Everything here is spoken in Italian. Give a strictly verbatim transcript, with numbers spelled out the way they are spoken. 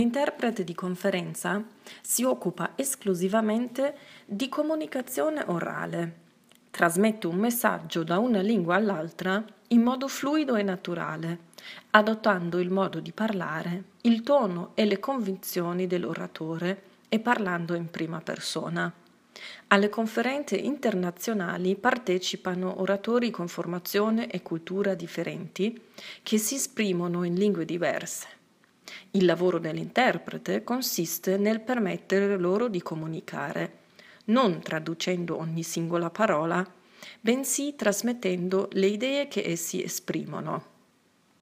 L'interprete di conferenza si occupa esclusivamente di comunicazione orale. Trasmette un messaggio da una lingua all'altra in modo fluido e naturale, adottando il modo di parlare, il tono e le convinzioni dell'oratore e parlando in prima persona. Alle conferenze internazionali partecipano oratori con formazione e cultura differenti che si esprimono in lingue diverse. Il lavoro dell'interprete consiste nel permettere loro di comunicare, non traducendo ogni singola parola, bensì trasmettendo le idee che essi esprimono.